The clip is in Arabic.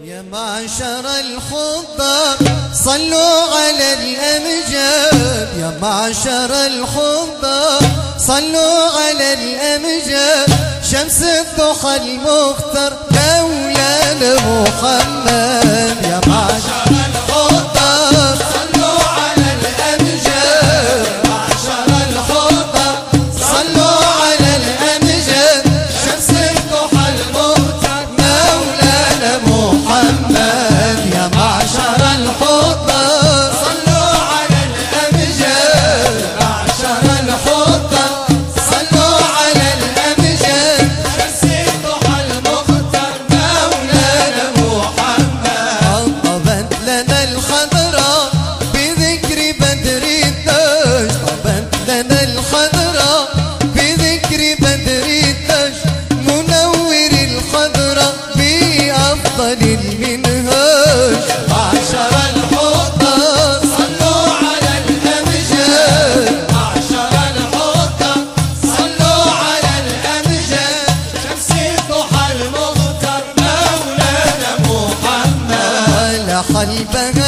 يا معشر الخضر صلوا على الأمجاد، يا معشر الخضر صلوا على الأمجاد، شمس الضحى المختار مولانا محمد. يا معشر الخضر صلوا على الأمجاد، معشر الخضر صلوا على الأمجاد، شمس الضحى المختار مولانا محمد. يا معشر الخضر صلوا على الأمجاد، معشر الخضر صلوا على الأمجاد، شمس الضحى المختار مولانا محمد. طبت لنا الخضراء بذكر بدر الدجى، طبت لنا الخضراء بذكر بدر الدجى، منور الخضراء بأفضل المنهاج. معشر الخضر صلوا على الأمجاد، معشر الخضر صلوا على الأمجاد، شمس الضحى المختار مولانا محمد. لاح البهاء